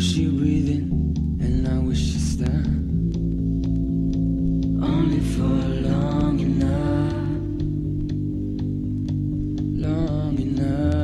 she breathing, and I wish she'd stop. Only for long enough, long enough.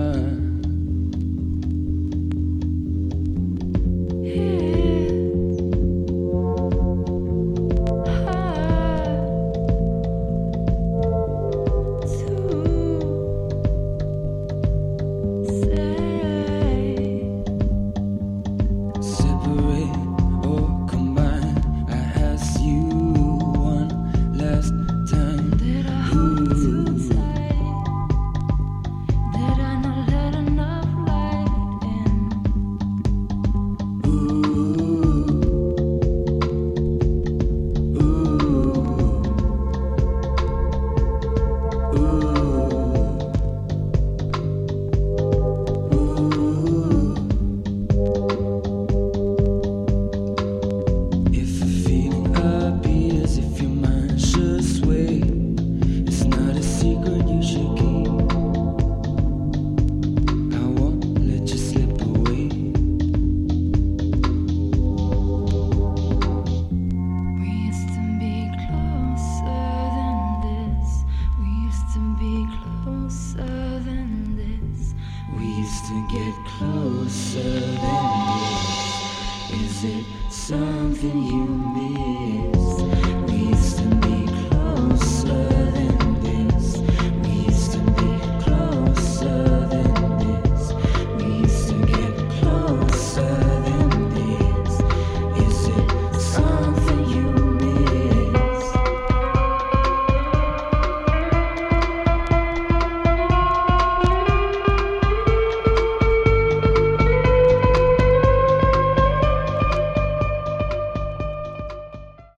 To get closer than this, is it something you miss?